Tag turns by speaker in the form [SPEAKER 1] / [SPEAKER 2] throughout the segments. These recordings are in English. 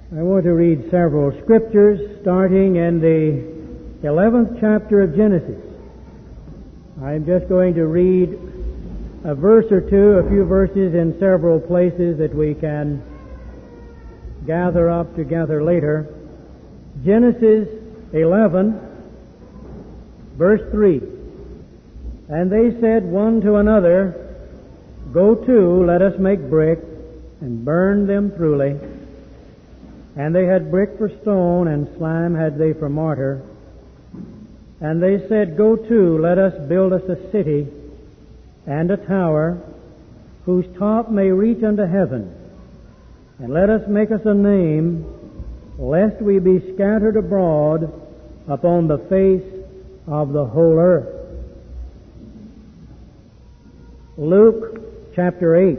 [SPEAKER 1] I want to read several scriptures starting in the 11th chapter of Genesis. I'm just going to read a verse or two, a few verses in several places that we can gather up together later. Genesis 11, verse 3. And they said one to another, Go to, let us make brick, and burn them throughly. And they had brick for stone, and slime had they for mortar. And they said, Go to, let us build us a city, and a tower, whose top may reach unto heaven. And let us make us a name, lest we be scattered abroad upon the face of the whole earth. Luke chapter 8,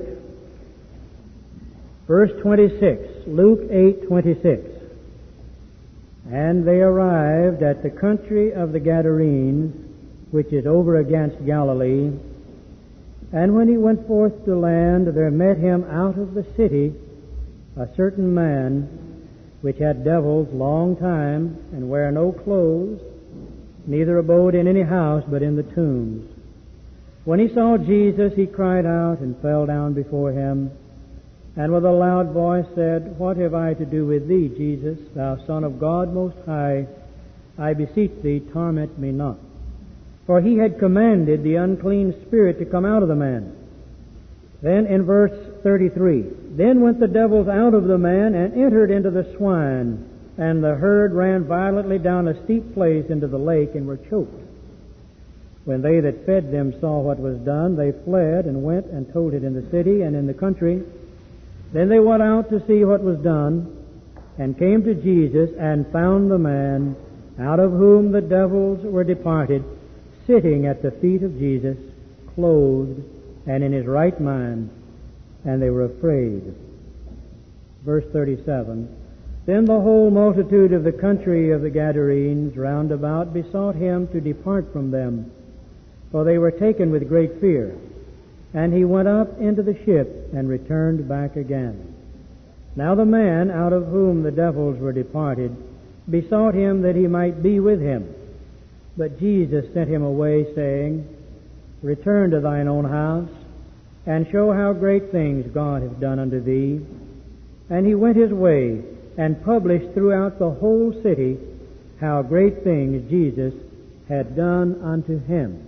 [SPEAKER 1] verse 26. Luke 8:26. And they arrived at the country of the Gadarenes, which is over against Galilee. And when he went forth to land, there met him out of the city a certain man, which had devils long time, and wear no clothes, neither abode in any house, but in the tombs. When he saw Jesus, he cried out and fell down before him, and with a loud voice said, What have I to do with thee, Jesus, thou Son of God Most High? I beseech thee, torment me not. For he had commanded the unclean spirit to come out of the man. Then in verse 33, Then went the devils out of the man and entered into the swine, and the herd ran violently down a steep place into the lake and were choked. When they that fed them saw what was done, they fled and went and told it in the city and in the country. Then they went out to see what was done, and came to Jesus, and found the man, out of whom the devils were departed, sitting at the feet of Jesus, clothed, and in his right mind, and they were afraid. Verse 37, Then the whole multitude of the country of the Gadarenes round about besought him to depart from them, for they were taken with great fear. And he went up into the ship and returned back again. Now the man, out of whom the devils were departed, besought him that he might be with him. But Jesus sent him away, saying, Return to thine own house, and show how great things God hath done unto thee. And he went his way, and published throughout the whole city how great things Jesus had done unto him.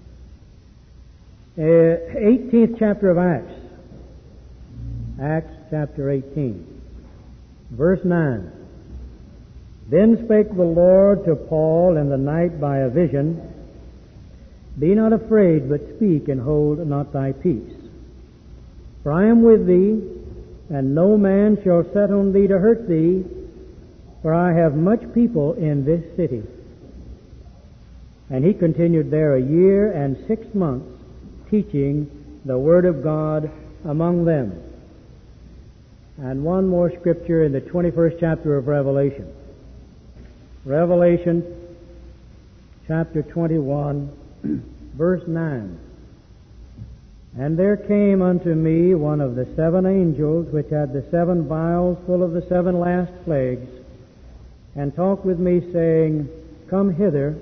[SPEAKER 1] 18th chapter of Acts. Acts chapter 18. Verse 9. Then spake the Lord to Paul in the night by a vision, Be not afraid, but speak, and hold not thy peace. For I am with thee, and no man shall set on thee to hurt thee, for I have much people in this city. And he continued there 1 year and 6 months, teaching the Word of God among them. And one more scripture in the 21st chapter of Revelation. Revelation chapter 21, verse 9. And there came unto me one of the 7 angels, which had the 7 vials full of the 7 last plagues, and talked with me, saying, Come hither,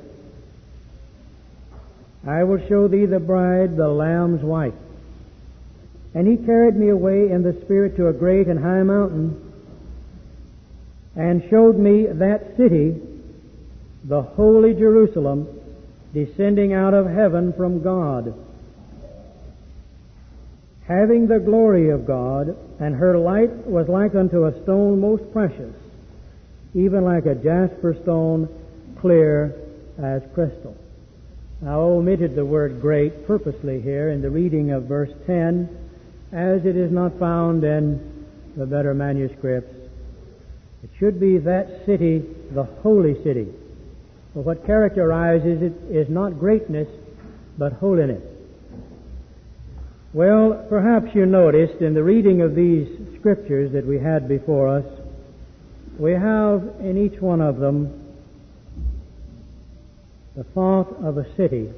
[SPEAKER 1] I will show thee the bride, the Lamb's wife. And he carried me away in the Spirit to a great and high mountain, and showed me that city, the holy Jerusalem, descending out of heaven from God, having the glory of God, and her light was like unto a stone most precious, even like a jasper stone, clear as crystal. Now, I omitted the word great purposely here in the reading of verse 10, as it is not found in the better manuscripts. It should be that city, the holy city. For what characterizes it is not greatness, but holiness. Well, perhaps you noticed in the reading of these scriptures that we had before us, we have in each one of them the thought of a city.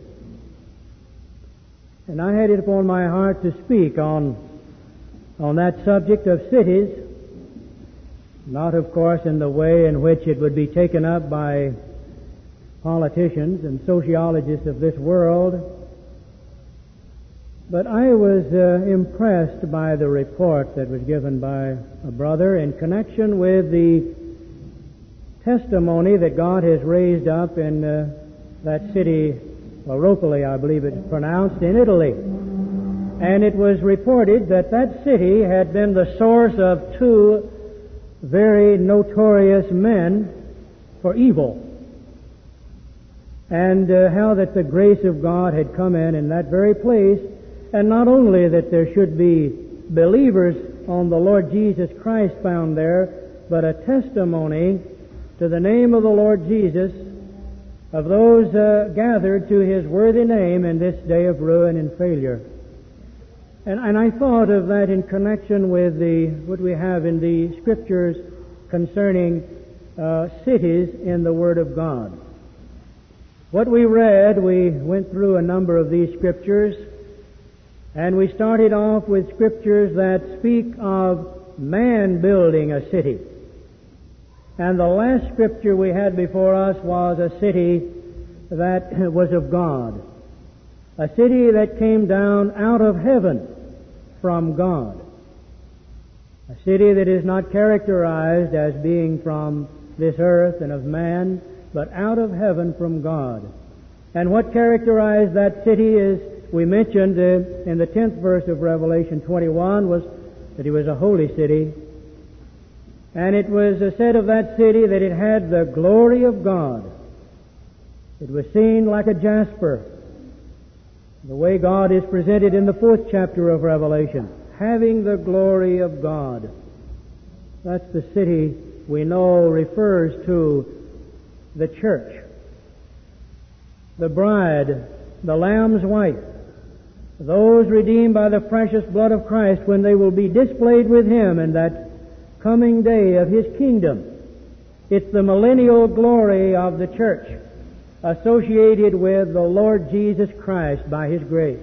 [SPEAKER 1] And I had it upon my heart to speak on that subject of cities Not, of course, in the way in which it would be taken up by politicians and sociologists of this world, but I was impressed by the report that was given by a brother in connection with the testimony that God has raised up in that city, Ropoli, I believe it's pronounced, in Italy. And it was reported that that city had been the source of two very notorious men for evil. And how that the grace of God had come in that very place, and not only that there should be believers on the Lord Jesus Christ found there, but a testimony to the name of the Lord Jesus of those gathered to His worthy name in this day of ruin and failure. And I thought of that in connection with what we have in the Scriptures concerning cities in the Word of God. What we read, we went through a number of these Scriptures, and we started off with Scriptures that speak of man building a city. And the last Scripture we had before us was a city that was of God. A city that came down out of heaven from God. A city that is not characterized as being from this earth and of man, but out of heaven from God. And what characterized that city is, we mentioned in the 10th verse of Revelation 21, was that it was a holy city. And it was said of that city that it had the glory of God. It was seen like a jasper, the way God is presented in the 4th chapter of Revelation, having the glory of God. That's the city we know refers to the church, the bride, the Lamb's wife, those redeemed by the precious blood of Christ when they will be displayed with Him in that coming day of His kingdom. It's the millennial glory of the church associated with the Lord Jesus Christ by His grace.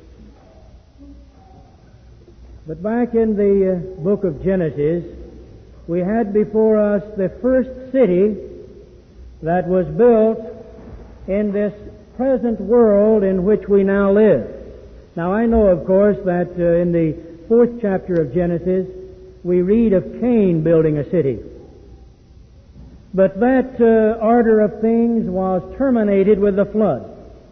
[SPEAKER 1] But back in the book of Genesis, we had before us the first city that was built in this present world in which we now live. Now I know, of course, that in the 4th chapter of Genesis, we read of Cain building a city. But that order of things was terminated with the flood.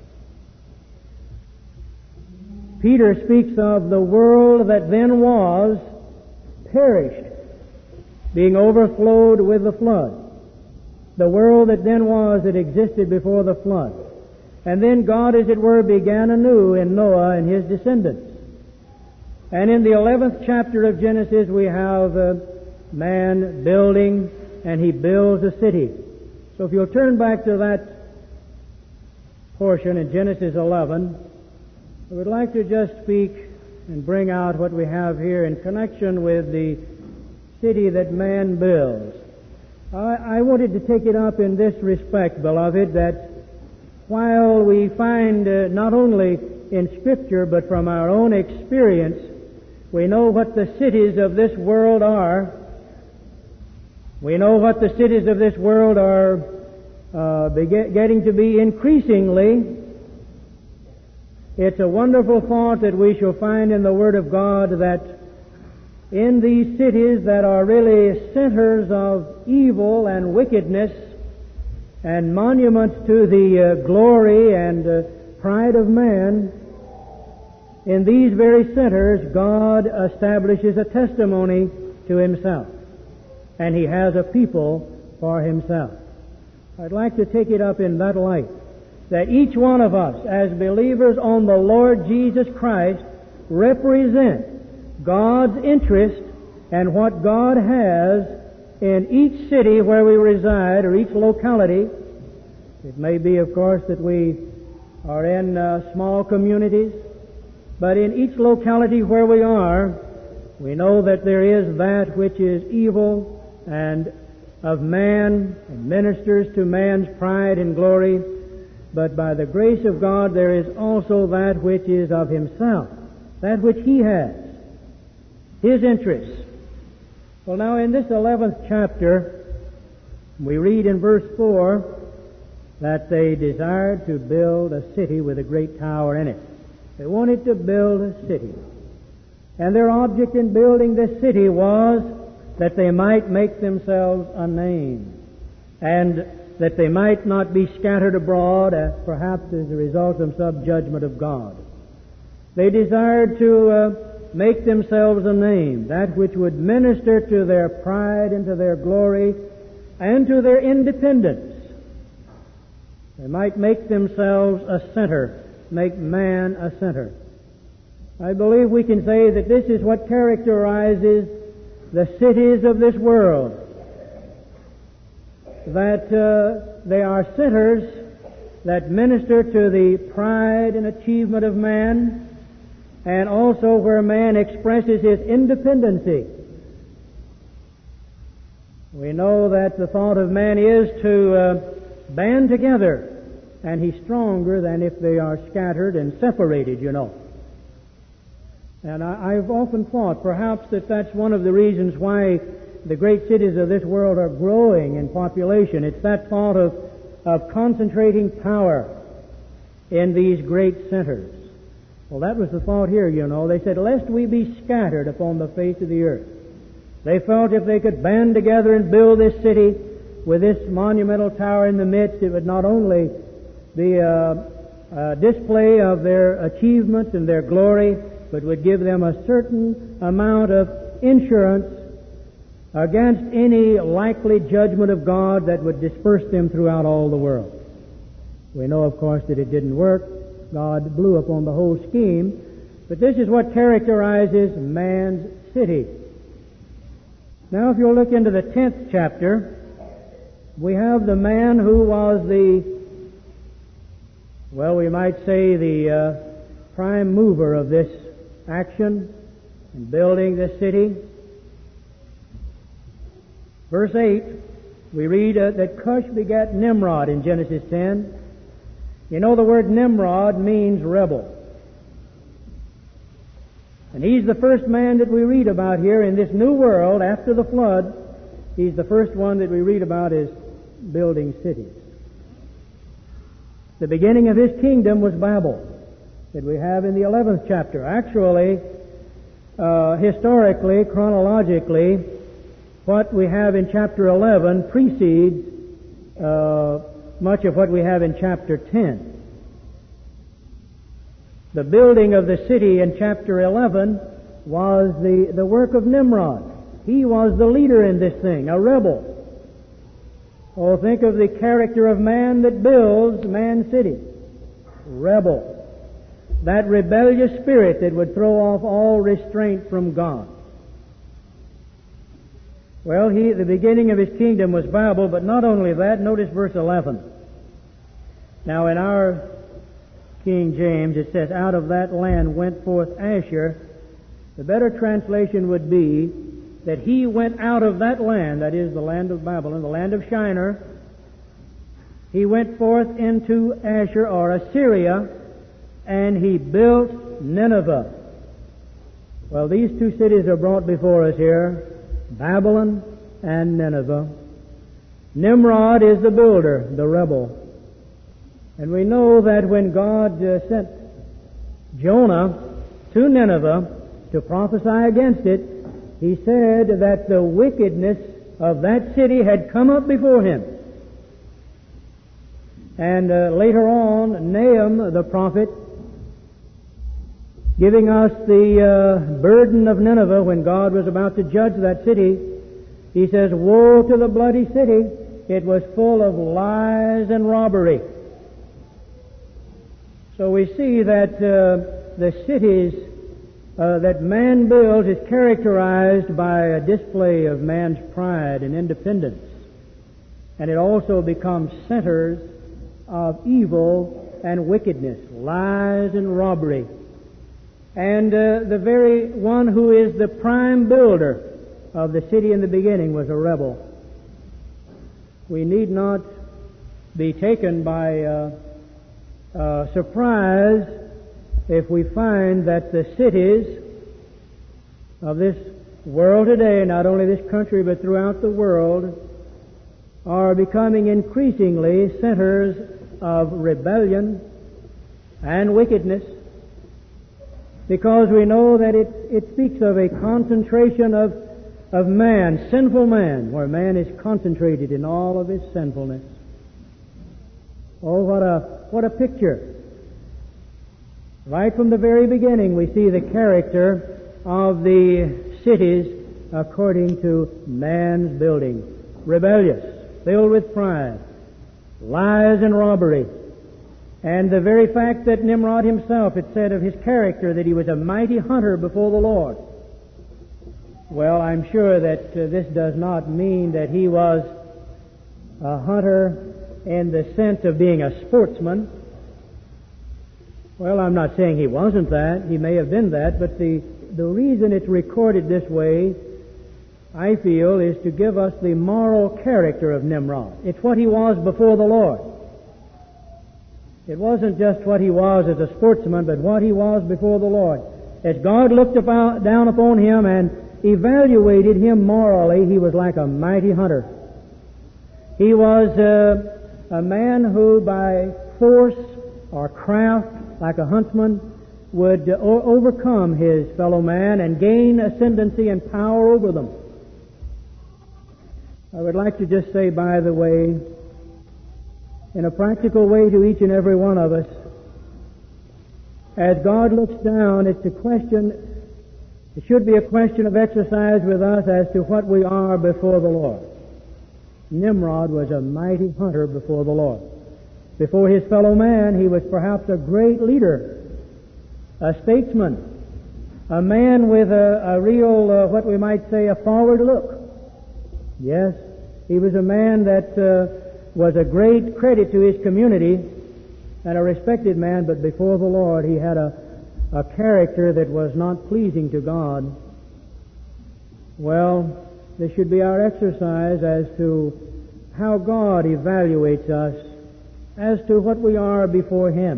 [SPEAKER 1] Peter speaks of the world that then was perished, being overflowed with the flood. The world that then was, that existed before the flood. And then God, as it were, began anew in Noah and his descendants. And in the 11th chapter of Genesis, we have man building, and he builds a city. So if you'll turn back to that portion in Genesis 11, I would like to just speak and bring out what we have here in connection with the city that man builds. I wanted to take it up in this respect, beloved, that while we find not only in Scripture but from our own experience, we know what the cities of this world are. We know what the cities of this world are getting to be increasingly. It's a wonderful thought that we shall find in the Word of God that in these cities that are really centers of evil and wickedness and monuments to the glory and pride of man, in these very centers God establishes a testimony to Himself, and He has a people for Himself. I'd like to take it up in that light, that each one of us as believers on the Lord Jesus Christ represent God's interest and what God has in each city where we reside, or each locality. It may be, of course, that we are in small communities, but in each locality where we are, we know that there is that which is evil and of man and ministers to man's pride and glory, but by the grace of God there is also that which is of Himself, that which He has, His interests. Well, now in this 11th chapter, we read in verse 4 that they desired to build a city with a great tower in it. They wanted to build a city. And their object in building this city was that they might make themselves a name, and that they might not be scattered abroad, perhaps as a result of some judgment of God. They desired to make themselves a name, that which would minister to their pride and to their glory and to their independence. They might make themselves a center, make man a center. I believe we can say that this is what characterizes the cities of this world, that they are centers that minister to the pride and achievement of man, and also where man expresses his independency. We know that the thought of man is to band together, and he's stronger than if they are scattered and separated, you know. And I've often thought perhaps that that's one of the reasons why the great cities of this world are growing in population. It's that thought of concentrating power in these great centers. Well, that was the thought here, you know. They said, lest we be scattered upon the face of the earth. They felt if they could band together and build this city with this monumental tower in the midst, it would not only be a display of their achievements and their glory, but would give them a certain amount of insurance against any likely judgment of God that would disperse them throughout all the world. We know, of course, that it didn't work. God blew upon the whole scheme. But this is what characterizes man's city. Now, if you'll look into the 10th chapter, we have the man who was we might say the prime mover of this action in building this city. Verse 8, we read that Cush begat Nimrod in Genesis 10. You know, the word Nimrod means rebel. And he's the first man that we read about here in this new world after the flood. He's the first one that we read about as building cities. The beginning of his kingdom was Babel, that we have in the 11th chapter. Actually, historically, chronologically, what we have in chapter 11 precedes much of what we have in chapter 10. The building of the city in chapter 11 was the work of Nimrod. He was the leader in this thing, a rebel. Oh, think of the character of man that builds man's city. Rebel. That rebellious spirit that would throw off all restraint from God. Well, the beginning of his kingdom was Babel, but not only that, notice verse 11. Now in our King James it says, out of that land went forth Asher. The better translation would be that he went out of that land, that is the land of Babylon, the land of Shinar. He went forth into Asher or Assyria, and he built Nineveh. Well, these two cities are brought before us here, Babylon and Nineveh. Nimrod is the builder, the rebel. And we know that when God sent Jonah to Nineveh to prophesy against it, he said that the wickedness of that city had come up before him. And later on, Nahum the prophet, giving us the burden of Nineveh when God was about to judge that city, he says, woe to the bloody city, it was full of lies and robbery. So we see that the cities that man builds is characterized by a display of man's pride and independence. And it also becomes centers of evil and wickedness, lies and robbery. And the very one who is the prime builder of the city in the beginning was a rebel. We need not be taken by surprise if we find that the cities of this world today, not only this country but throughout the world, are becoming increasingly centers of rebellion and wickedness, because we know that it speaks of a concentration of man, sinful man, where man is concentrated in all of his sinfulness. Oh, what a picture. Right from the very beginning we see the character of the cities according to man's building. Rebellious, filled with pride, lies and robbery. And the very fact that Nimrod himself, it said of his character that he was a mighty hunter before the Lord. Well, I'm sure that this does not mean that he was a hunter in the sense of being a sportsman. Well, I'm not saying he wasn't that. He may have been that, but the reason it's recorded this way, I feel, is to give us the moral character of Nimrod. It's what he was before the Lord. It wasn't just what he was as a sportsman, but what he was before the Lord. As God looked down upon him and evaluated him morally, he was like a mighty hunter. He was a man who by force or craft, like a huntsman, would overcome his fellow man and gain ascendancy and power over them. I would like to just say, by the way, in a practical way to each and every one of us, as God looks down, it should be a question of exercise with us as to what we are before the Lord. Nimrod was a mighty hunter before the Lord. Before his fellow man, he was perhaps a great leader, a statesman, a man with a real, what we might say, a forward look. Yes, he was a man that was a great credit to his community and a respected man, but before the Lord he had a character that was not pleasing to God. Well, this should be our exercise as to how God evaluates us as to what we are before Him.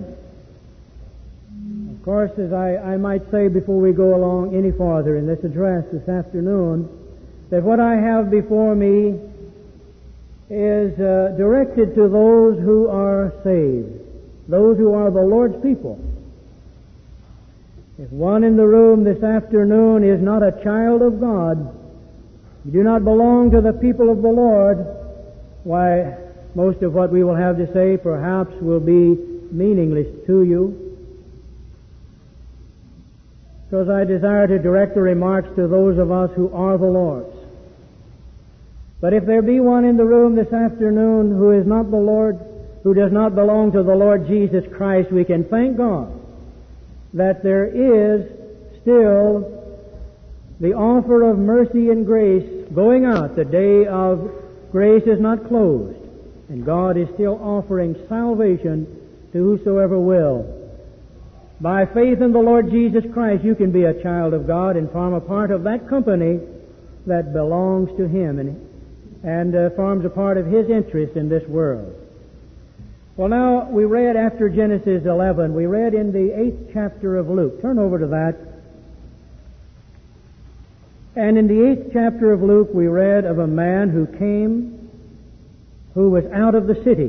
[SPEAKER 1] Of course, as I might say before we go along any farther in this address this afternoon, that what I have before me is directed to those who are saved, those who are the Lord's people. If one in the room this afternoon is not a child of God, you do not belong to the people of the Lord, why, most of what we will have to say perhaps will be meaningless to you. Because I desire to direct the remarks to those of us who are the Lord's. But if there be one in the room this afternoon who is not the Lord, who does not belong to the Lord Jesus Christ, we can thank God that there is still the offer of mercy and grace going out. The day of grace is not closed, and God is still offering salvation to whosoever will. By faith in the Lord Jesus Christ, you can be a child of God and form a part of that company that belongs to Him and forms a part of His interest in this world. Well, now, we read after Genesis 11, we read in the 8th chapter of Luke. Turn over to that. And in the 8th chapter of Luke, we read of a man who came, who was out of the city.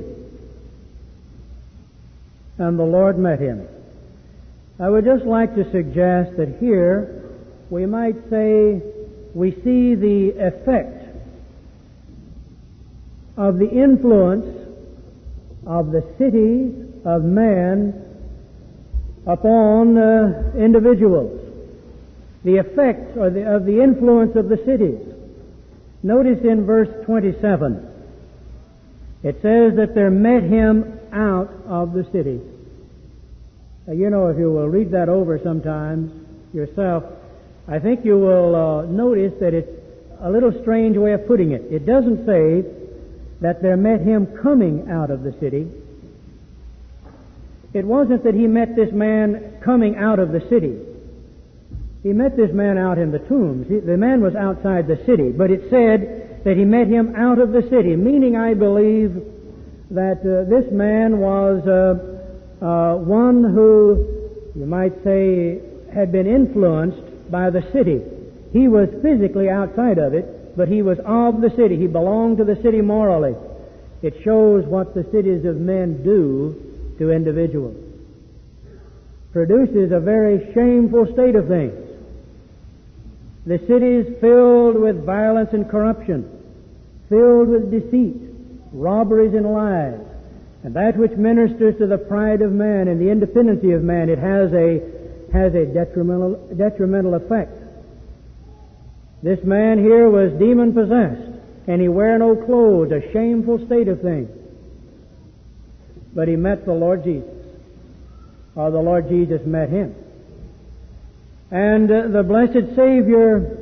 [SPEAKER 1] And the Lord met him. I would just like to suggest that here, we might say, we see the effect of the influence of the cities of man upon individuals. The effect of the influence of the cities. Notice in verse 27, it says that there met him out of the city. Now, you know, if you will read that over sometimes yourself, I think you will notice that it's a little strange way of putting it. It doesn't say that there met him coming out of the city. It wasn't that he met this man coming out of the city. He met this man out in the tombs. The man was outside the city, but it said that he met him out of the city, meaning, I believe, that this man was one who, you might say, had been influenced by the city. He was physically outside of it, but he was of the city. He belonged to the city morally. It shows what the cities of men do to individuals. Produces a very shameful state of things. The city is filled with violence and corruption, filled with deceit, robberies and lies, and that which ministers to the pride of man and the independency of man, it has a detrimental effect. This man here was demon-possessed, and he wear no clothes, a shameful state of things. But he met the Lord Jesus, or the Lord Jesus met him. And the blessed Savior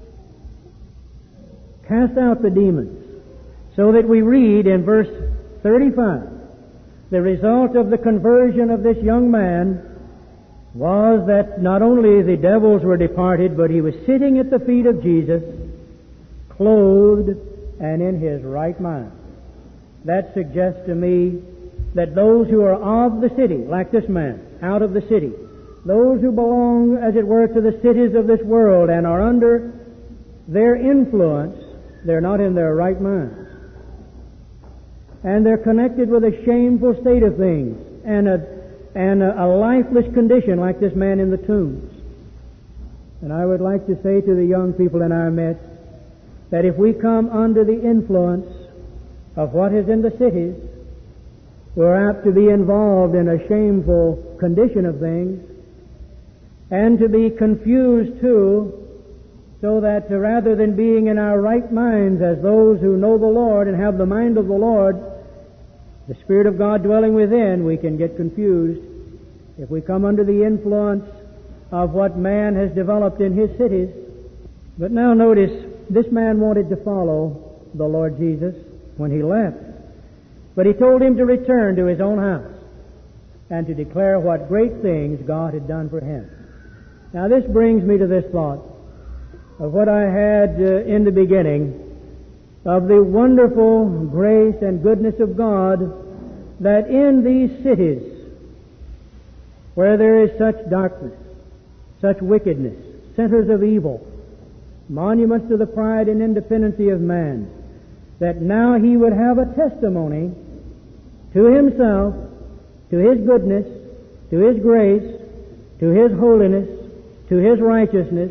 [SPEAKER 1] cast out the demons, so that we read in verse 35, the result of the conversion of this young man was that not only the devils were departed, but he was sitting at the feet of Jesus, clothed and in his right mind. That suggests to me that those who are of the city, like this man, out of the city, those who belong, as it were, to the cities of this world and are under their influence, they're not in their right minds. And they're connected with a shameful state of things and a lifeless condition like this man in the tombs. And I would like to say to the young people in our midst that if we come under the influence of what is in the cities, we're apt to be involved in a shameful condition of things and to be confused too, so that rather than being in our right minds as those who know the Lord and have the mind of the Lord, the Spirit of God dwelling within, we can get confused if we come under the influence of what man has developed in his cities. But now notice, this man wanted to follow the Lord Jesus when he left. But he told him to return to his own house and to declare what great things God had done for him. Now this brings me to this thought of what I had in the beginning, of the wonderful grace and goodness of God, that in these cities where there is such darkness, such wickedness, centers of evil, monuments to the pride and independency of man, that now he would have a testimony to himself, to his goodness, to his grace, to his holiness, to his righteousness.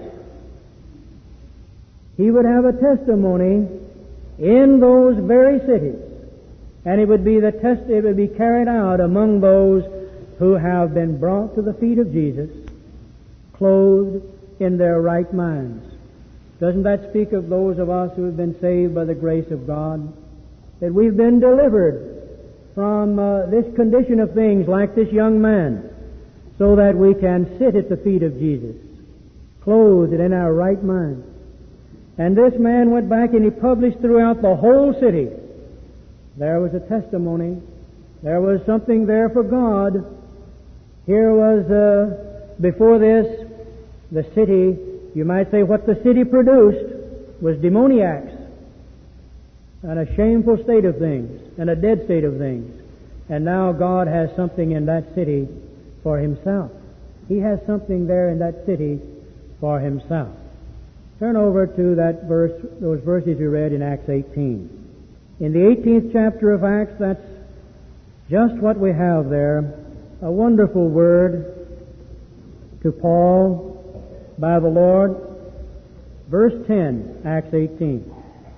[SPEAKER 1] He would have a testimony in those very cities, and it would be carried out among those who have been brought to the feet of Jesus, clothed in their right minds. Doesn't that speak of those of us who have been saved by the grace of God? That we've been delivered from this condition of things like this young man, so that we can sit at the feet of Jesus, clothed and in our right mind. And this man went back and he published throughout the whole city. There was a testimony. There was something there for God. Here was, before this, the city, you might say what the city produced was demoniacs and a shameful state of things and a dead state of things. And now God has something in that city for Himself. He has something there in that city for Himself. Turn over to that verse, those verses we read in Acts 18. In the 18th chapter of Acts, that's just what we have there. A wonderful word to Paul by the Lord. Verse 10, Acts 18.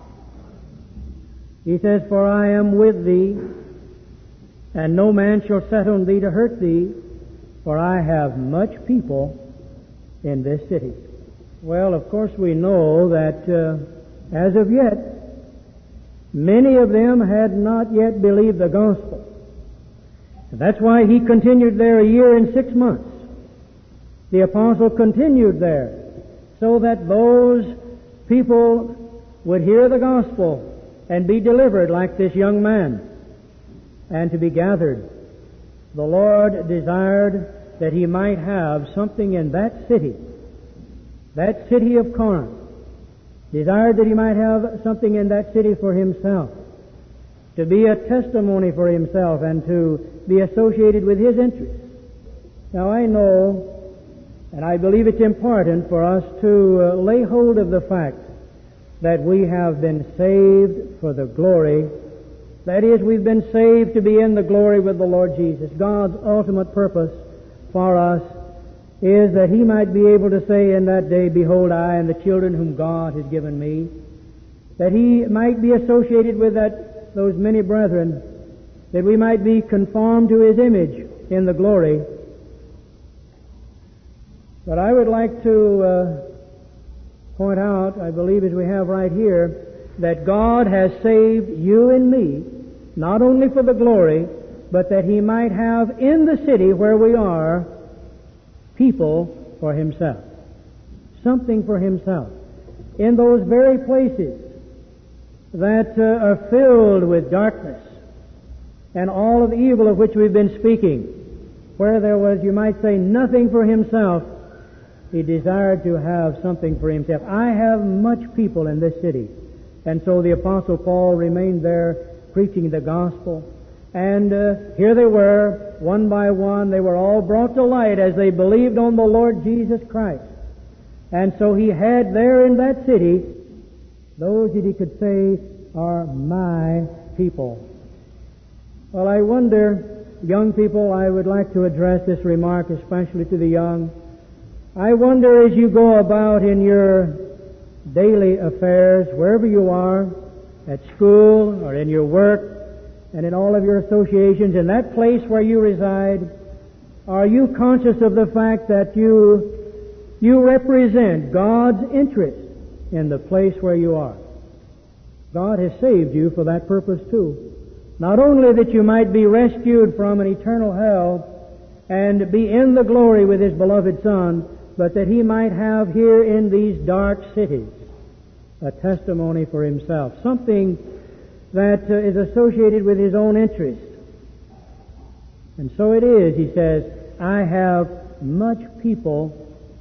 [SPEAKER 1] He says, "For I am with thee, and no man shall set on thee to hurt thee, for I have much people in this city." Well, of course we know that as of yet, many of them had not yet believed the gospel. And that's why he continued there a year and 6 months. The apostle continued there so that those people would hear the gospel and be delivered like this young man and to be gathered. The Lord desired that he might have something in that city of Corinth, desired that he might have something in that city for himself, to be a testimony for himself and to be associated with his interests. Now I know And I believe it's important for us to lay hold of the fact that we have been saved for the glory. That is, we've been saved to be in the glory with the Lord Jesus. God's ultimate purpose for us is that He might be able to say in that day, "Behold, I and the children whom God has given me," that He might be associated with those many brethren, that we might be conformed to His image in the glory. But I would like to point out, I believe as we have right here, that God has saved you and me, not only for the glory, but that He might have in the city where we are people for Himself. Something for Himself. In those very places that are filled with darkness and all of the evil of which we've been speaking, where there was, you might say, nothing for Himself, He desired to have something for Himself. I have much people in this city. And so the Apostle Paul remained there preaching the gospel. And here they were, one by one. They were all brought to light as they believed on the Lord Jesus Christ. And so he had there in that city those that he could say are my people. Well, I wonder, young people, I would like to address this remark especially to the young. I wonder as you go about in your daily affairs, wherever you are, at school or in your work, and in all of your associations, in that place where you reside, are you conscious of the fact that you represent God's interest in the place where you are? God has saved you for that purpose too. Not only that you might be rescued from an eternal hell and be in the glory with His beloved Son, but that He might have here in these dark cities a testimony for Himself, something that is associated with His own interest. And so it is, he says, I have much people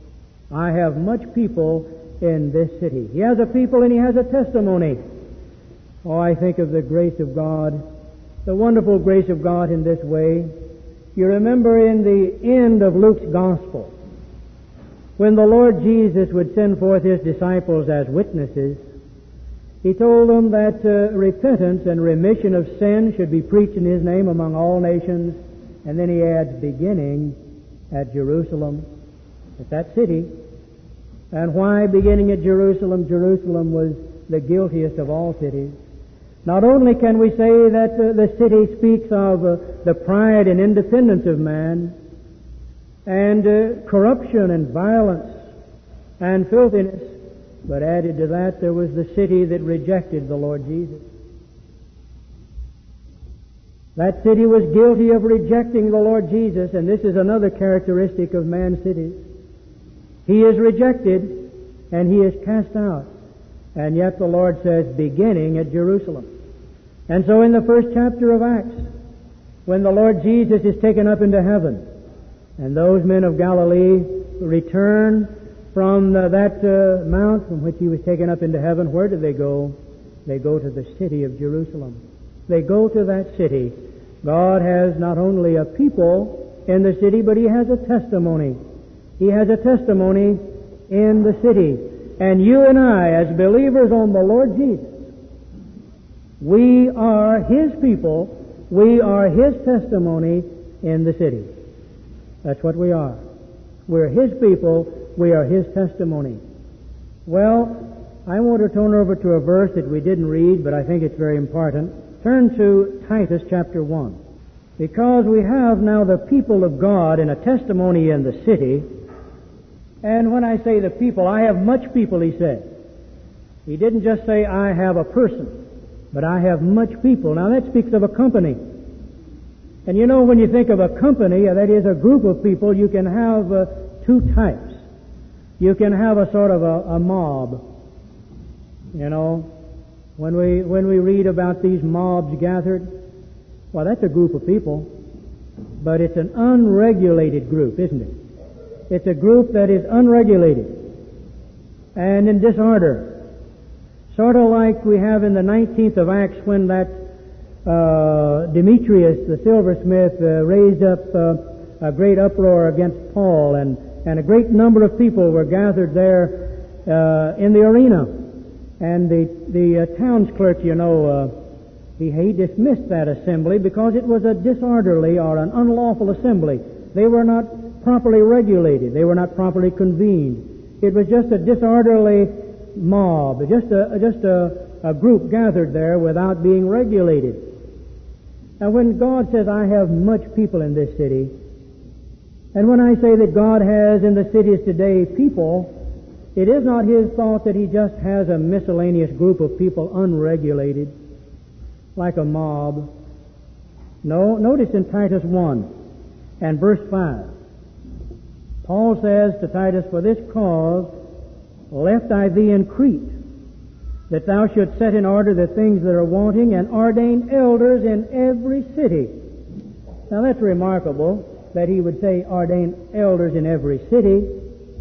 [SPEAKER 1] in this city. He has a people and He has a testimony. Oh, I think of the grace of God, the wonderful grace of God in this way. You remember in the end of Luke's Gospel, when the Lord Jesus would send forth His disciples as witnesses, He told them that repentance and remission of sin should be preached in His name among all nations. And then He adds, beginning at Jerusalem, at that city. And why beginning at Jerusalem? Jerusalem was the guiltiest of all cities. Not only can we say that the city speaks of the pride and independence of man, and corruption and violence and filthiness, but added to that, there was the city that rejected the Lord Jesus. That city was guilty of rejecting the Lord Jesus, and this is another characteristic of man's cities. He is rejected, and he is cast out. And yet the Lord says, beginning at Jerusalem. And so in the first chapter of Acts, when the Lord Jesus is taken up into heaven, and those men of Galilee return from that mount from which He was taken up into heaven, where do they go? They go to the city of Jerusalem. They go to that city. God has not only a people in the city, but He has a testimony. He has a testimony in the city. And you and I, as believers on the Lord Jesus, we are His people. We are His testimony in the city. That's what we are. We're His people. We are His testimony. Well, I want to turn over to a verse that we didn't read, but I think it's very important. Turn to Titus chapter 1. Because we have now the people of God in a testimony in the city. And when I say the people, I have much people, he said. He didn't just say, I have a person, but I have much people. Now that speaks of a company. And you know, when you think of a company, that is a group of people, you can have two types. You can have a sort of a mob. You know, when we read about these mobs gathered, well, that's a group of people, but it's an unregulated group, isn't it? It's a group that is unregulated and in disorder. Sort of like we have in the 19th of Acts when that Demetrius, the silversmith, raised up a great uproar against Paul, and and a great number of people were gathered there in the arena. And the town's clerk, he dismissed that assembly because it was a disorderly or an unlawful assembly. They were not properly regulated. They were not properly convened. It was just a disorderly mob, just a group gathered there without being regulated. And when God says, I have much people in this city, and when I say that God has in the cities today people, it is not His thought that He just has a miscellaneous group of people unregulated, like a mob. No, notice in Titus 1 and verse 5, Paul says to Titus, For this cause left I thee in Crete, that thou shouldst set in order the things that are wanting, and ordain elders in every city. Now that's remarkable that he would say ordain elders in every city.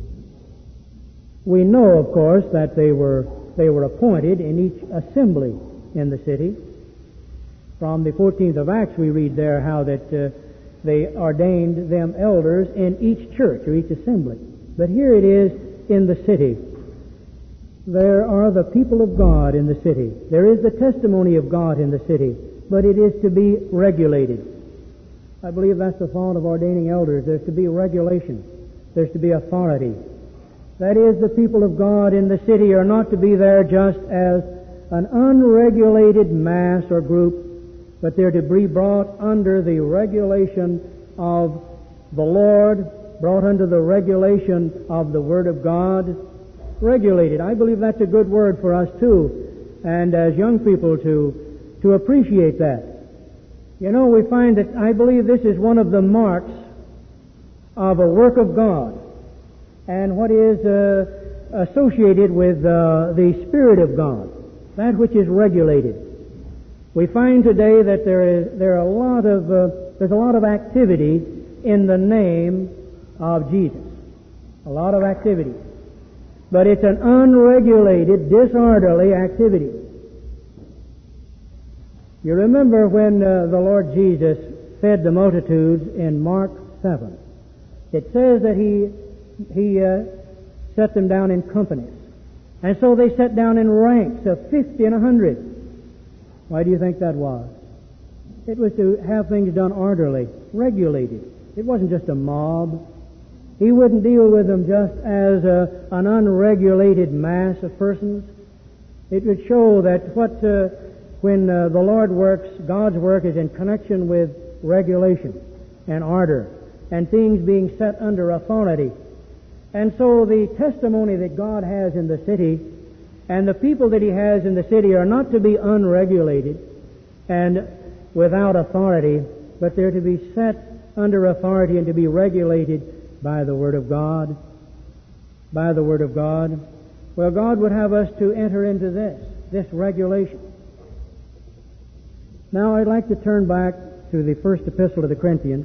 [SPEAKER 1] We know, of course, that they were appointed in each assembly in the city. From the 14th of Acts we read there how that they ordained them elders in each church or each assembly. But here it is in the city. There are the people of God in the city. There is the testimony of God in the city, but it is to be regulated. I believe that's the thought of ordaining elders. There's to be regulation. There's to be authority. That is, the people of God in the city are not to be there just as an unregulated mass or group, but they're to be brought under the regulation of the Lord, brought under the regulation of the Word of God. Regulated. I believe that's a good word for us too, and as young people to appreciate that. We find that I believe this is one of the marks of a work of God, and what is associated with the Spirit of God, that which is regulated. We find today that there's a lot of activity in the name of Jesus, a lot of activity. But it's an unregulated, disorderly activity. You remember when the Lord Jesus fed the multitudes in Mark 7. It says that He set them down in companies. And so they sat down in ranks of 50 and 100. Why do you think that was? It was to have things done orderly, regulated. It wasn't just a mob. He wouldn't deal with them just as an unregulated mass of persons. It would show that when the Lord works, God's work is in connection with regulation and order and things being set under authority. And so the testimony that God has in the city and the people that He has in the city are not to be unregulated and without authority, but they're to be set under authority and to be regulated by the Word of God. By the Word of God. Well, God would have us to enter into this regulation. Now I'd like to turn back to the first epistle to the Corinthians.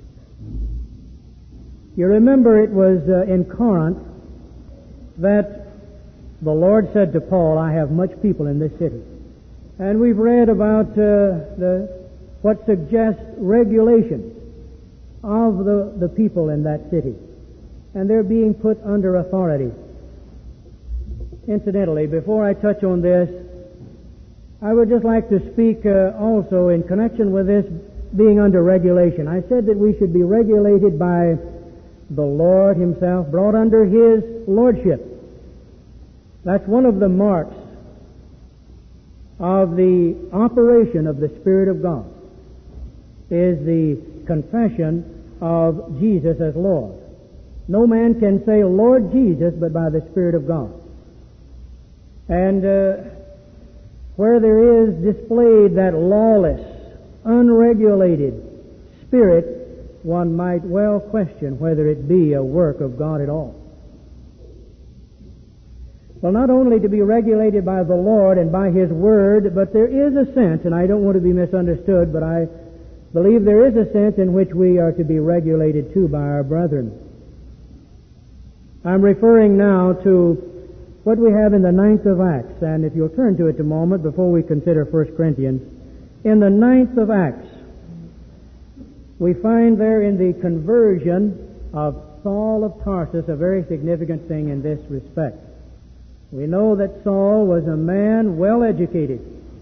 [SPEAKER 1] You remember it was in Corinth that the Lord said to Paul, I have much people in this city. And we've read about what suggests regulation of the people in that city. And they're being put under authority. Incidentally, before I touch on this, I would just like to speak also in connection with this being under regulation. I said that we should be regulated by the Lord Himself, brought under His Lordship. That's one of the marks of the operation of the Spirit of God, is the confession of Jesus as Lord. No man can say Lord Jesus but by the Spirit of God. And where there is displayed that lawless, unregulated spirit, one might well question whether it be a work of God at all. Well, not only to be regulated by the Lord and by His Word, but there is a sense, and I don't want to be misunderstood, but I believe there is a sense in which we are to be regulated too by our brethren. I'm referring now to what we have in the 9th of Acts, and if you'll turn to it a moment before we consider 1 Corinthians. In the 9th of Acts, we find there in the conversion of Saul of Tarsus a very significant thing in this respect. We know that Saul was a man well educated.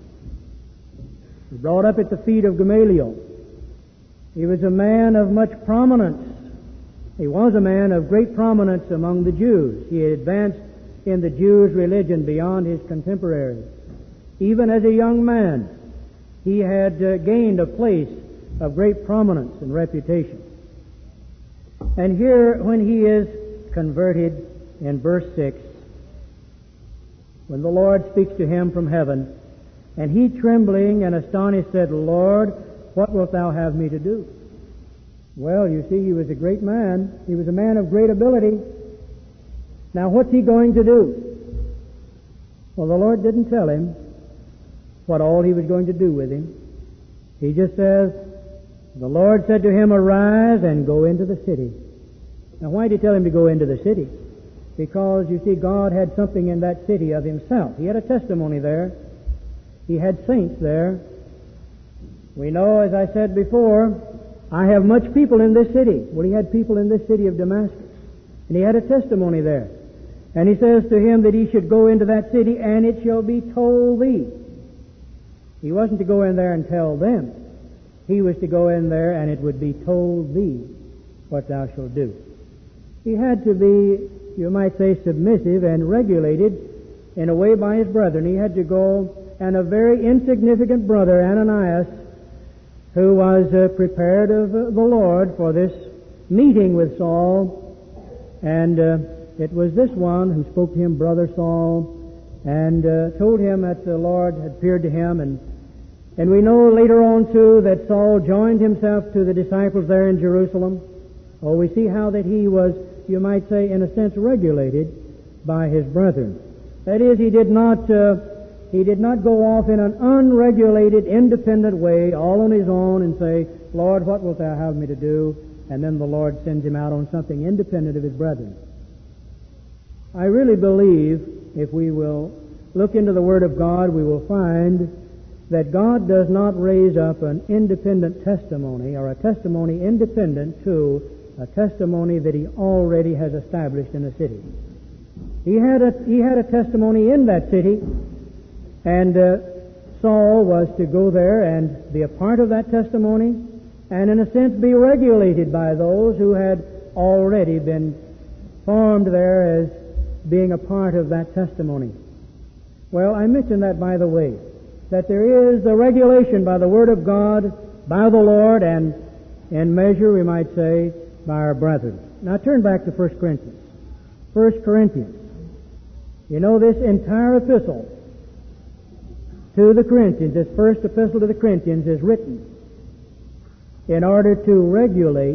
[SPEAKER 1] He brought up at the feet of Gamaliel. He was a man of much prominence. He was a man of great prominence among the Jews. He had advanced in the Jews' religion beyond his contemporaries. Even as a young man, he had gained a place of great prominence and reputation. And here, when he is converted in verse 6, when the Lord speaks to him from heaven, and he, trembling and astonished, said, Lord, what wilt thou have me to do? Well, you see, he was a great man. He was a man of great ability. Now, what's he going to do? Well, the Lord didn't tell him what all he was going to do with him. He just says, the Lord said to him, arise and go into the city. Now, why did he tell him to go into the city? Because, you see, God had something in that city of himself. He had a testimony there. He had saints there. We know, as I said before, I have much people in this city. Well, he had people in this city of Damascus. And he had a testimony there. And he says to him that he should go into that city, and it shall be told thee. He wasn't to go in there and tell them. He was to go in there, and it would be told thee what thou shalt do. He had to be, you might say, submissive and regulated in a way by his brethren. He had to go, and a very insignificant brother, Ananias, who was prepared of the Lord for this meeting with Saul, and it was this one who spoke to him, Brother Saul, and told him that the Lord had appeared to him, and we know later on too that Saul joined himself to the disciples there in Jerusalem. Oh, we see how that he was, you might say, in a sense, regulated by his brethren. That is, he did not go off in an unregulated, independent way, all on his own, and say, Lord, what wilt thou have me to do? And then the Lord sends him out on something independent of his brethren. I really believe, if we will look into the Word of God, we will find that God does not raise up an independent testimony, or a testimony independent to a testimony that He already has established in a city. He had a testimony in that city, and Saul was to go there and be a part of that testimony, and in a sense be regulated by those who had already been formed there as being a part of that testimony. Well, I mentioned that, by the way, that there is a regulation by the Word of God, by the Lord, and in measure, we might say, by our brethren. Now turn back to 1 Corinthians. 1 Corinthians. You know, this entire epistle to the Corinthians, this first epistle to the Corinthians, is written in order to regulate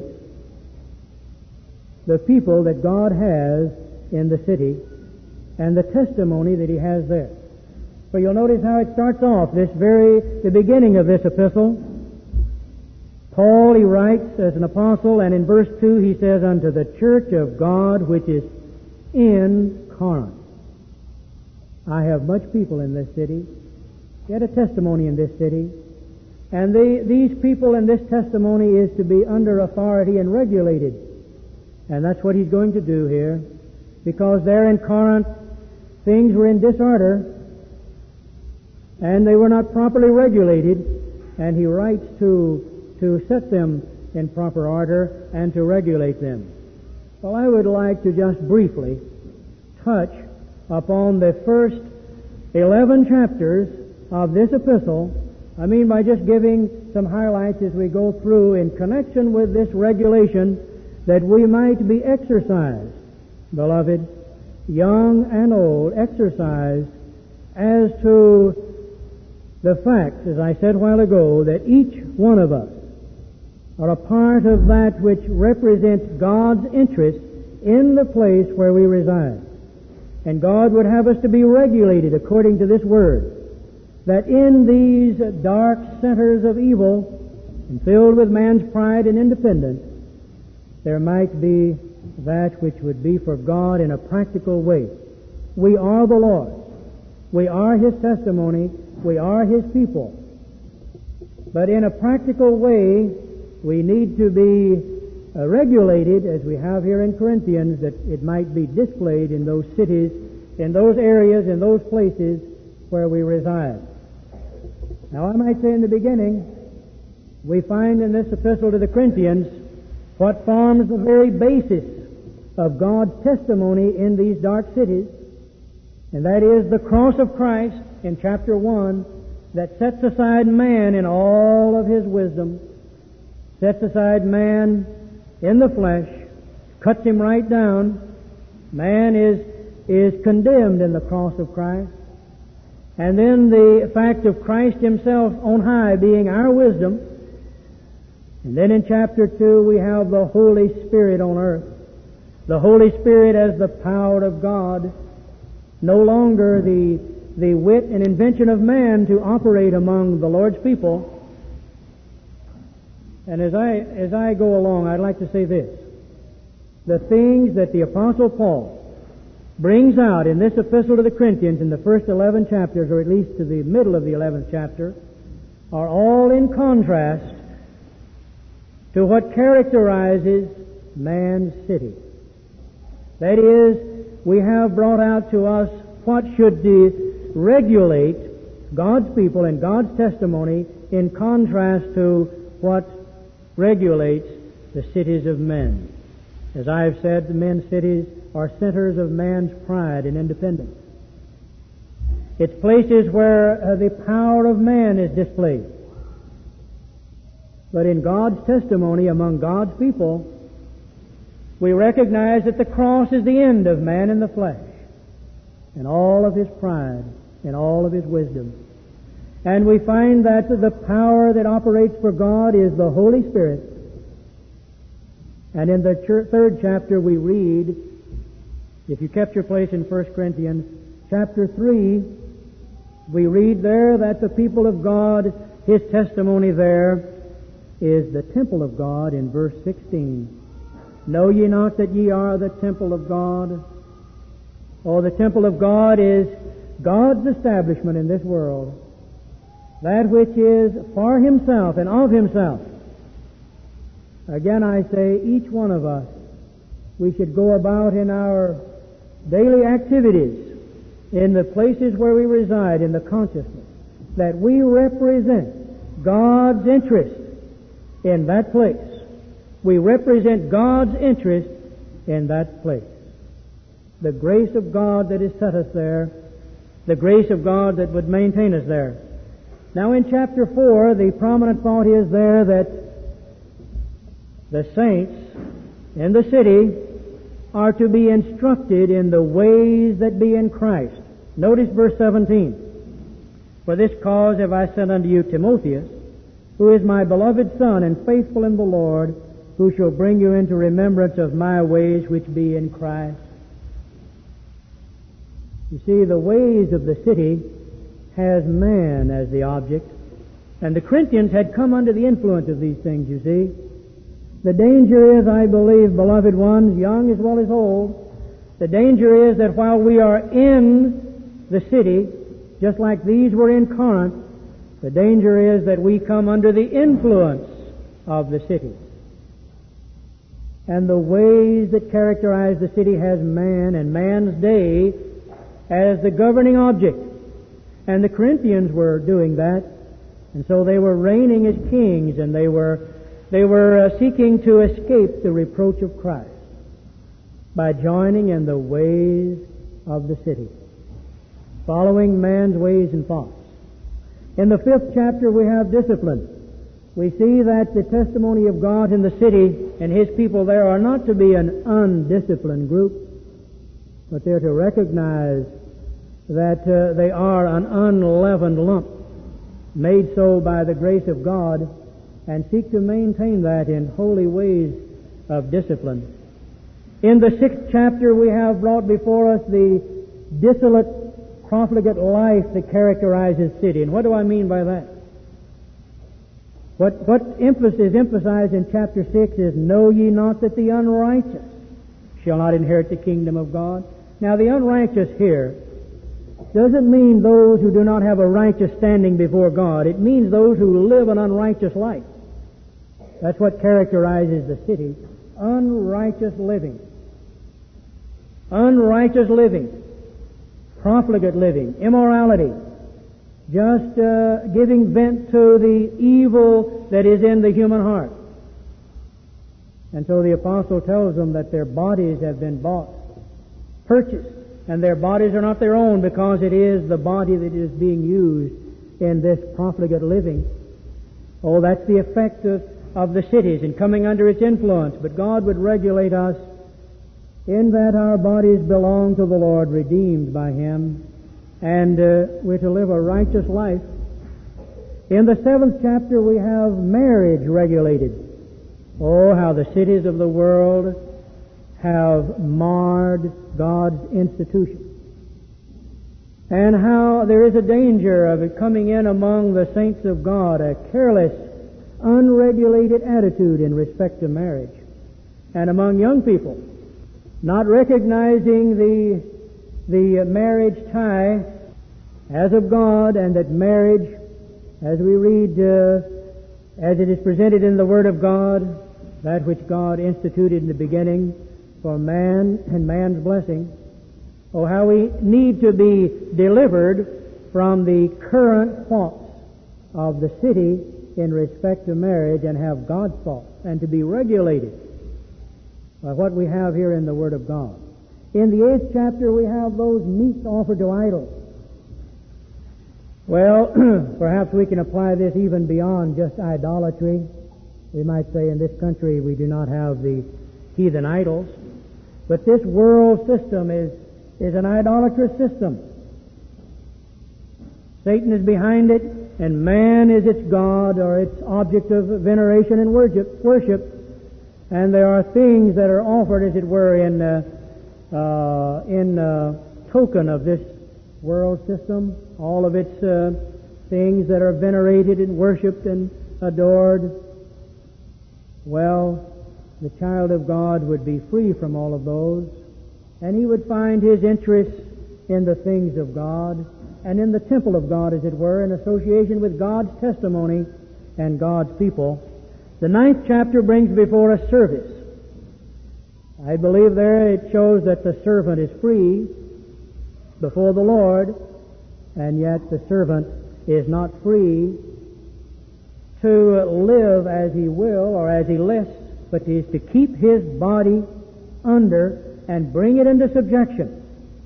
[SPEAKER 1] the people that God has in the city and the testimony that He has there. So you'll notice how it starts off, the beginning of this epistle. Paul, he writes as an apostle, and in verse 2 he says, unto the church of God which is in Corinth. I have much people in this city. He had a testimony in this city. And these people in this testimony is to be under authority and regulated. And that's what he's going to do here. Because there in Corinth, things were in disorder, and they were not properly regulated, and he writes to set them in proper order and to regulate them. Well, I would like to just briefly touch upon the first 11 chapters of this epistle. I mean by just giving some highlights as we go through in connection with this regulation, that we might be exercised, beloved, young and old, exercised as to the fact, as I said a while ago, that each one of us are a part of that which represents God's interest in the place where we reside. And God would have us to be regulated according to this Word, that in these dark centers of evil and filled with man's pride and independence, there might be that which would be for God in a practical way. We are the Lord. We are His testimony. We are His people. But in a practical way, we need to be regulated, as we have here in Corinthians, that it might be displayed in those cities, in those areas, in those places where we reside. Now, I might say in the beginning, we find in this epistle to the Corinthians what forms the very basis of God's testimony in these dark cities, and that is the cross of Christ in chapter 1 that sets aside man in all of his wisdom, sets aside man in the flesh, cuts him right down. Man is condemned in the cross of Christ. And then the fact of Christ himself on high being our wisdom. And then in chapter 2 we have the Holy Spirit on earth. The Holy Spirit as the power of God, no longer the wit and invention of man to operate among the Lord's people. And as I go along, I'd like to say this. The things that the Apostle Paul brings out in this epistle to the Corinthians in the first 11 chapters, or at least to the middle of the 11th chapter, are all in contrast to what characterizes man's city. That is, we have brought out to us what should regulate God's people and God's testimony in contrast to what regulates the cities of men. As I have said, the men's cities are centers of man's pride and independence. It's places where the power of man is displayed. But in God's testimony among God's people, we recognize that the cross is the end of man in the flesh, and all of his pride, and all of his wisdom. And we find that the power that operates for God is the Holy Spirit. And in the third chapter we read, if you kept your place in 1 Corinthians, chapter 3, we read there that the people of God, his testimony there is the temple of God in verse 16. Know ye not that ye are the temple of God? Oh, the temple of God is God's establishment in this world. That which is for himself and of himself. Again, I say, each one of us, we should go about in our daily activities, in the places where we reside, in the consciousness that we represent God's interest in that place. We represent God's interest in that place. The grace of God that has set us there, the grace of God that would maintain us there. Now in chapter 4, the prominent thought is there that the saints in the city are to be instructed in the ways that be in Christ. Notice verse 17. For this cause have I sent unto you Timotheus, who is my beloved son and faithful in the Lord, who shall bring you into remembrance of my ways which be in Christ. You see, the ways of the city has man as the object, and the Corinthians had come under the influence of these things, you see. The danger is, I believe, beloved ones, young as well as old, the danger is that while we are in the city, just like these were in Corinth, the danger is that we come under the influence of the city. And the ways that characterize the city has man and man's day as the governing object. And the Corinthians were doing that, and so they were reigning as kings, and they were seeking to escape the reproach of Christ by joining in the ways of the city, following man's ways and thoughts. In the 5th chapter we have discipline. We see that the testimony of God in the city and his people there are not to be an undisciplined group, but they're to recognize that they are an unleavened lump, made so by the grace of God, and seek to maintain that in holy ways of discipline. In the 6th chapter we have brought before us the dissolute, profligate life that characterizes city. And what do I mean by that? What is emphasized in chapter 6 is, know ye not that the unrighteous shall not inherit the kingdom of God? Now the unrighteous here doesn't mean those who do not have a righteous standing before God. It means those who live an unrighteous life. That's what characterizes the city. unrighteous living. Unrighteous living, profligate living, immorality, just giving vent to the evil that is in the human heart. And so the apostle tells them that their bodies have been bought, purchased, and their bodies are not their own because it is the body that is being used in this profligate living. Oh, that's the effect of the cities and coming under its influence. But God would regulate us in that our bodies belong to the Lord, redeemed by Him, and we're to live a righteous life. In the 7th chapter we have marriage regulated. Oh, how the cities of the world have marred God's institution. And how there is a danger of it coming in among the saints of God, a careless, unregulated attitude in respect to marriage. And among young people, not recognizing the marriage tie as of God, and that marriage, as we read, as it is presented in the Word of God, that which God instituted in the beginning for man and man's blessing. Oh, how we need to be delivered from the current thoughts of the city in respect to marriage and have God's thoughts, and to be regulated by what we have here in the Word of God. In the 8th chapter we have those meats offered to idols. Well, perhaps we can apply this even beyond just idolatry. We might say in this country we do not have the heathen idols, but this world system is an idolatrous system. Satan is behind it, and man is its god or its object of veneration and worship. And there are things that are offered, as it were, in token of this world system. All of its things that are venerated and worshipped and adored. Well, the child of God would be free from all of those, and he would find his interest in the things of God and in the temple of God, as it were, in association with God's testimony and God's people. The 9th chapter brings before us service. I believe there it shows that the servant is free before the Lord, and yet the servant is not free to live as he will or as he lists, but is to keep his body under and bring it into subjection.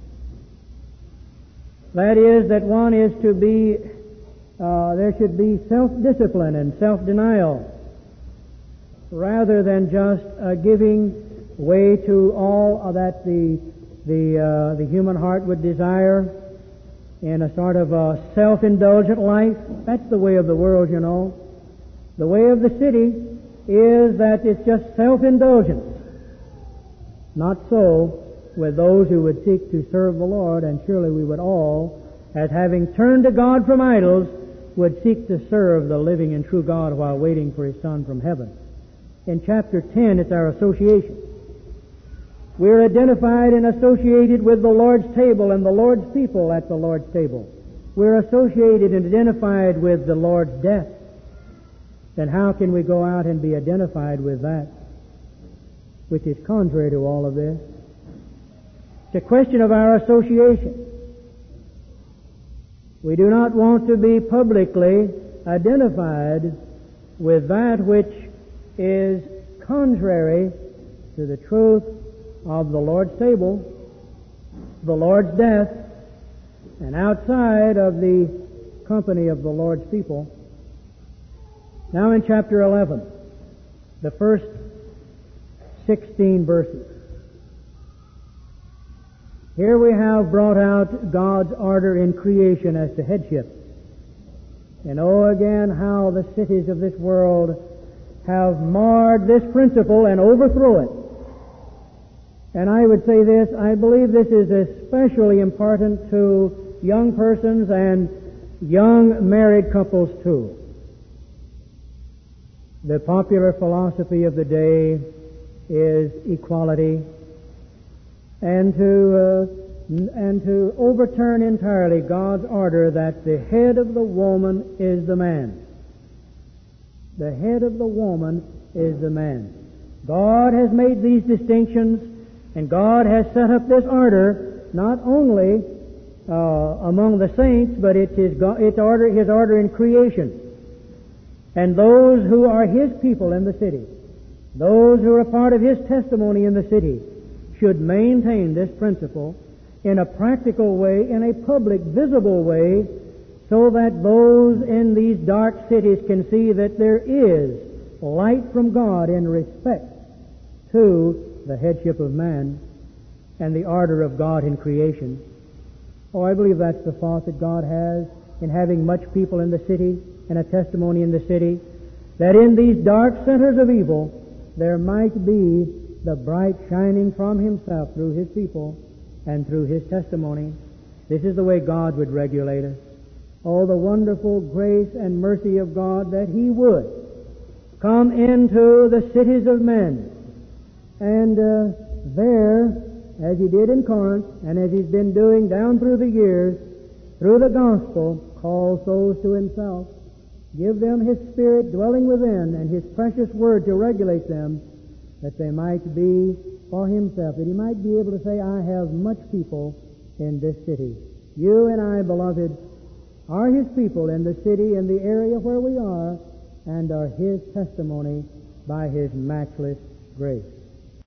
[SPEAKER 1] That is, that one is to be, there should be self-discipline and self-denial, rather than just giving way to all that the human heart would desire in a sort of a self-indulgent life. That's the way of the world, you know. The way of the city is that it's just self-indulgence. Not so with those who would seek to serve the Lord, and surely we would all, as having turned to God from idols, would seek to serve the living and true God while waiting for His Son from heaven. In chapter 10, it's our association. We're identified and associated with the Lord's table and the Lord's people at the Lord's table. We're associated and identified with the Lord's death. Then how can we go out and be identified with that which is contrary to all of this? It's a question of our association. We do not want to be publicly identified with that which is contrary to the truth of the Lord's table, the Lord's death, and outside of the company of the Lord's people. Now in chapter 11, the first 16 verses. Here we have brought out God's order in creation as to headship. And oh, again, how the cities of this world have marred this principle and overthrow it. And I would say this, I believe this is especially important to young persons and young married couples too. The popular philosophy of the day is equality, and to overturn entirely God's order that the head of the woman is the man. The head of the woman is the man. God has made these distinctions, and God has set up this order not only among the saints, but it's His order in creation. And those who are His people in the city, those who are part of His testimony in the city, should maintain this principle in a practical way, in a public, visible way, so that those in these dark cities can see that there is light from God in respect to the headship of man and the order of God in creation. Oh, I believe that's the thought that God has in having much people in the city and a testimony in the city, that in these dark centers of evil there might be the bright shining from Himself through His people and through His testimony. This is the way God would regulate us. Oh, the wonderful grace and mercy of God, that He would come into the cities of men and there, as He did in Corinth and as He's been doing down through the years, through the gospel, call souls to Himself, give them His Spirit dwelling within and His precious Word to regulate them, that they might be for Himself, that He might be able to say, I have much people in this city. You and I, beloved, are His people in the city, in the area where we are, and are His testimony by His matchless grace.